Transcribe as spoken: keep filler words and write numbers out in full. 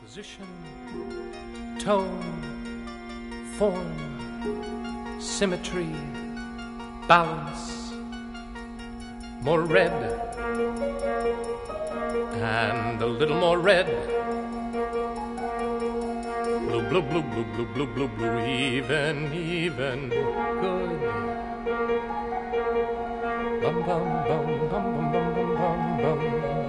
Position, tone, form, symmetry, balance, more red, and a little more red. Blue, blue, blue, blue, blue, blue, blue, blue, even, even, good. Bum, bum, bum, bum, bum, bum, bum, bum, bum.